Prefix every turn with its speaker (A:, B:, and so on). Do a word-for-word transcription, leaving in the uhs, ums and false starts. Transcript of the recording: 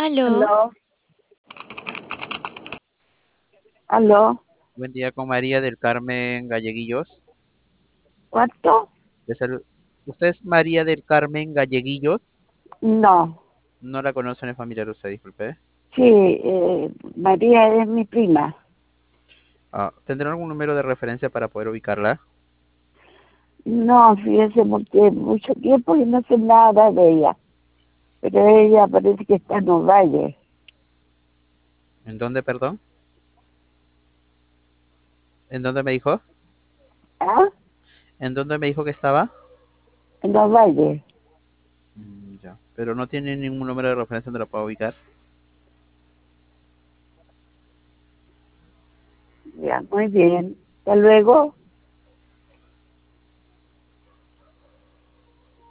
A: Aló,
B: Aló, aló,
C: Buen día con María del Carmen Galleguillos.
B: ¿cuánto?
C: De salu- ¿Usted es María del Carmen Galleguillos?
B: No,
C: No la conocen, es familiar usted, disculpe.
B: sí, eh, María es mi prima.
C: Ah, ¿tendrá algún número de referencia para poder ubicarla?
B: No, fíjese, porque mucho tiempo que no sé nada de ella, pero ella parece que está en los valles.
C: ¿En dónde, perdón? ¿En dónde me dijo?
B: ¿Ah?
C: ¿En dónde me dijo que estaba?
B: En los valles.
C: Mm, ya. Pero no tiene ningún número de referencia donde la pueda ubicar.
B: Ya, muy bien. Hasta luego.